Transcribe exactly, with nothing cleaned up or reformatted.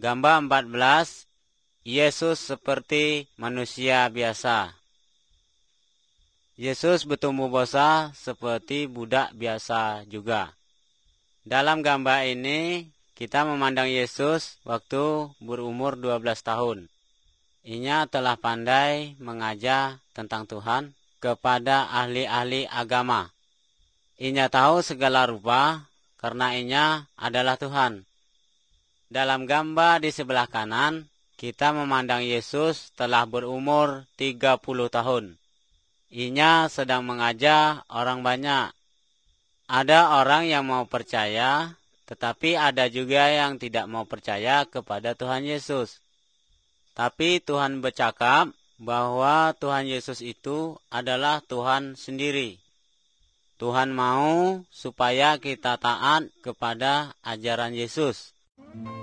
Gambar empat belas, Yesus seperti manusia biasa. Yesus bertumbuh besar seperti budak biasa juga. Dalam gambar ini, kita memandang Yesus waktu berumur dua belas tahun. Inya telah pandai mengajar tentang Tuhan kepada ahli-ahli agama. Inya tahu segala rupa karena inya adalah Tuhan. Dalam gambar di sebelah kanan, kita memandang Yesus telah berumur tiga puluh tahun. Inya sedang mengajar orang banyak. Ada orang yang mau percaya, tetapi ada juga yang tidak mau percaya kepada Tuhan Yesus. Tapi Tuhan bercakap bahwa Tuhan Yesus itu adalah Tuhan sendiri. Tuhan mau supaya kita taat kepada ajaran Yesus.